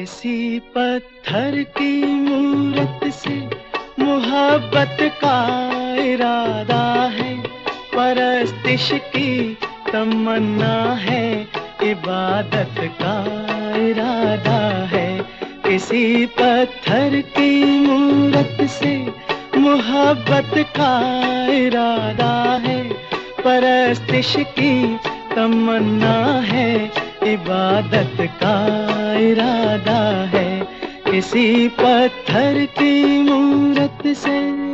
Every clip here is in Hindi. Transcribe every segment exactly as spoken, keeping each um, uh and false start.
किसी पत्थर की मूरत से मोहब्बत का इरादा है, परस्तिश की तमन्ना है, इबादत का इरादा है। किसी पत्थर की मूरत से मोहब्बत का इरादा है, परस्तिश की तमन्ना है, इबादत का इरादा है। किसी पत्थर की मूरत से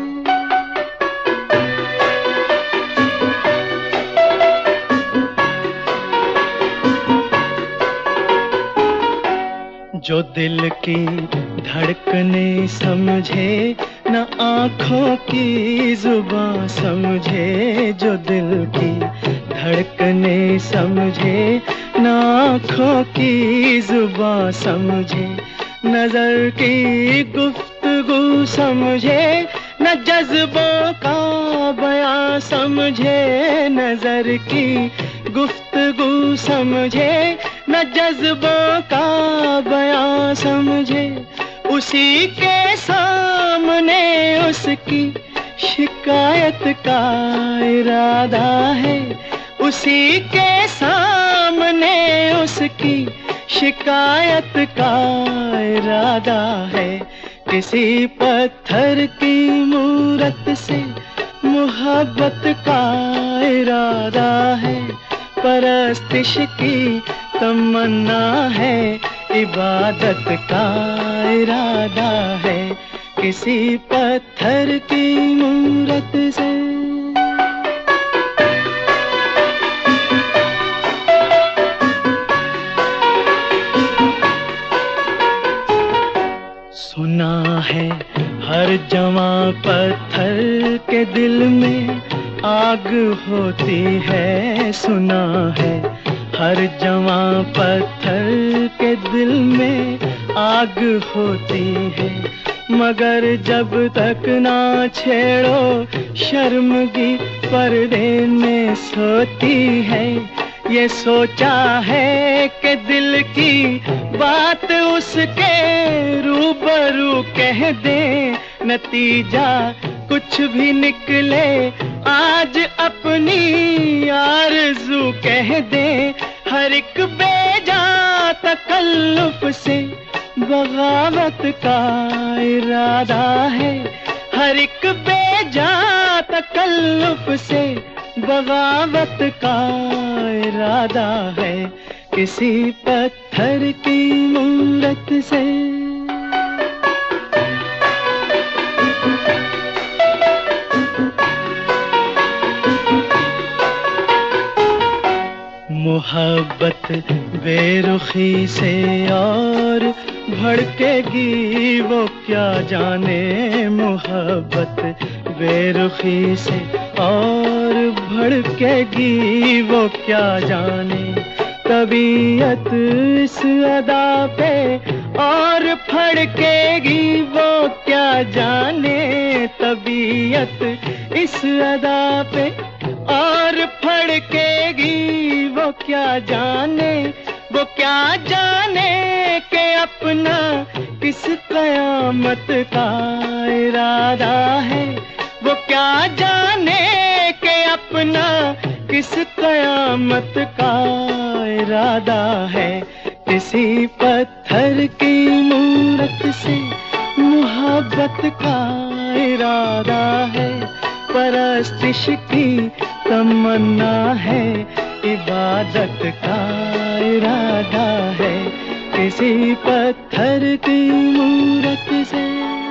जो दिल की धड़कने समझे, न आँखों की जुबां समझे। जो दिल की धड़कने समझे, न आँखों की जुबां समझे। नजर की गुफ्तगू समझे, न जज्बों का बयां समझे। नजर की गुफ्तगू समझे, न जज्बों का बयां समझे। उसी के सामने उसकी शिकायत का इरादा है, उसी के सामने उसकी शिकायत का इरादा है। किसी पत्थर की मूरत से मोहब्बत का इरादा है, परस्तिश की तमन्ना है, इबादत का इरादा है। किसी पत्थर की मूरत से सुना है हर जवां पत्थर के दिल में आग होती है। सुना है हर जवां पत्थर के दिल में आग होती है, मगर जब तक ना छेड़ो शर्मगी पर्दे में सोती है। ये सोचा है कि दिल की बात उसके रूबरू कह दे, नतीजा कुछ भी निकले आज अपनी आरज़ू कह दे। हर एक बेजा तकल्लुफ से बगावत का इरादा है, हर एक बेजा तकल्लुफ से बगावत का इरादा है। किसी पत्थर की मूरत से मोहब्बत बेरुखी से और भड़केगी वो क्या जाने। मोहब्बत बेरुखी से और भड़केगी वो क्या जाने। तबीयत इस अदा पे और फड़केगी वो क्या जाने। तबीयत इस अदा पे और फड़केगी वो क्या जाने। वो क्या जाने के अपना किस कयामत का इरादा है। वो क्या जाने के अपना किस कयामत का इरादा है। किसी पत्थर की मूरत से मोहब्बत का इरादा है, परस्तिश की तमन्ना है, इबादत का इरादा है। किसी पत्थर की मूरत से